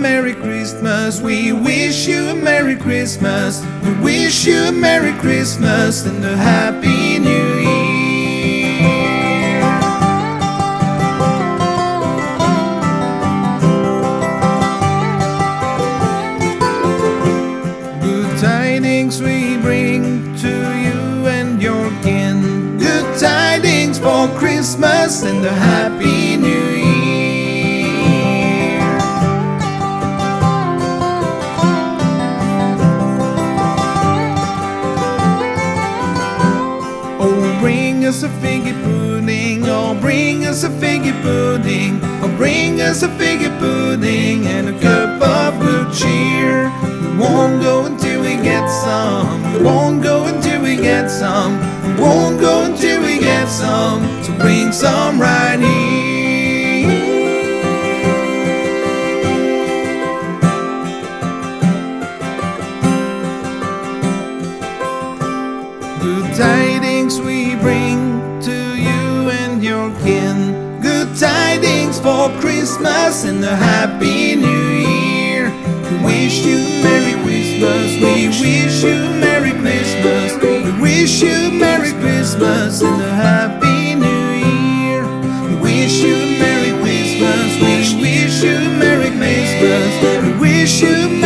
Merry Christmas. We wish you a Merry Christmas. We wish you a Merry Christmas and a Happy New Year. Good tidings we bring to you and your kin. Good tidings for Christmas and a Happy New Year. Bring us a figgy pudding, oh bring us a figgy pudding, oh bring us a figgy pudding and a cup of good cheer. We won't go until we get some, we won't go until we get some, we won't go until we get some, so bring some right here. Good tidings we bring to you and your kin. Good tidings for Christmas and a Happy New Year. We wish you Merry Christmas. We wish you Merry Christmas. We wish you Merry Christmas and a Happy New Year. We wish you Merry Christmas. We wish you Merry Christmas. We wish you